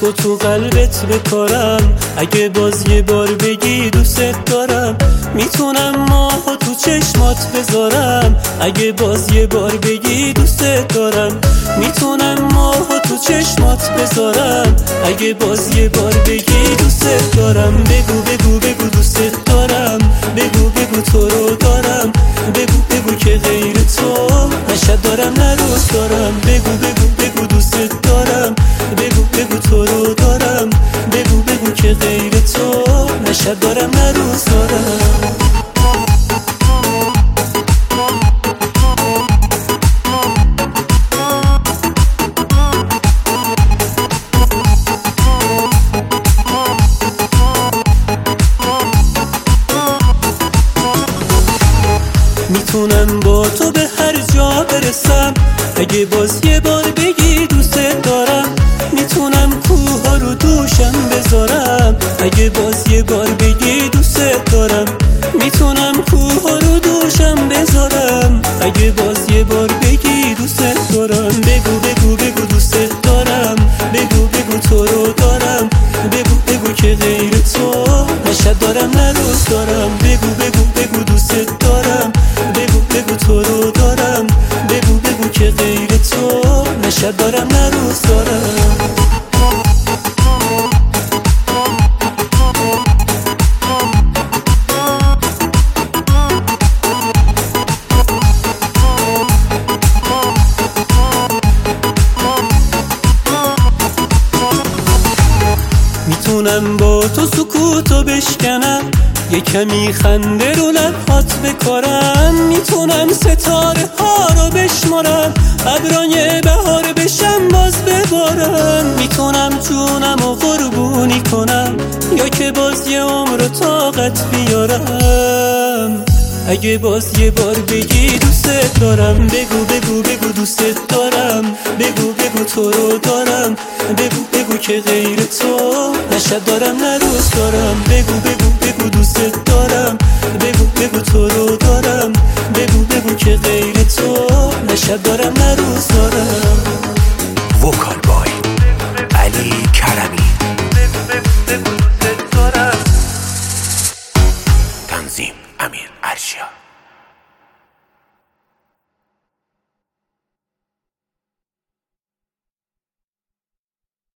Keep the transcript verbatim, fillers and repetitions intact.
عشق و تو قلبت بکارم. اگه باز یه بار بگی دوست دارم، میتونم ماهو تو چشمات بذارم. اگه باز یه بار بگی دوست دارم، میتونم ماهو تو چشمات بذارم. اگه باز یه بار بگی دوست دارم، بگو بگو بگو دوست دارم. بگو بگو تو رو دارم. بگو بگو که غیر تو نشد دارم نه روز دارم. بگو بگو بگو دوست دارم. بگو بگو تو رو دارم. بگو بگو که غیر تو نشد دارم نه روز دارم. میتونم با تو به هر جا برسم. اگه باز یه بار بگی دوست دارم، میتونم کوه ها رو دوشم بذارم. اگه باز یه بار بگی دوست دارم، میتونم کوه ها رو دوشم بذارم. اگه باز یه بار بگی دوست دارم، بگو بگو بگو دوست دارم. بگو بگو تو رو دارم. بگو بگو که غیر تو نشد دارم نه روز دارم. بگو بگو بگو دوست دارم. بگو بگو تو رو دارم. بگو بگو که غیر تو نشد دارم نه روز دارم. میتونم با تو سکوتو بشکنم، یه کمی خنده رو لبهات بکارم. میتونم ستاره ها رو بشمارم، ابرای بهار بشم باز ببارم. میتونم جونم و قربونی کنم، یا که باز یه عمر و طاقت بیارم. اگه باز یه بار بگی دوست دارم، بگو بگو بگو دوست دارم. بگو بگو تو رو دارم. بگو بگو که غیر تو نشد دارم نه روز دارم. بگو بگو بگو دوست دارم. بگو بگو تو رو دارم. بگو بگو که غیر تو نشد دارم نه روز دارم. وکال بای علی کرمی.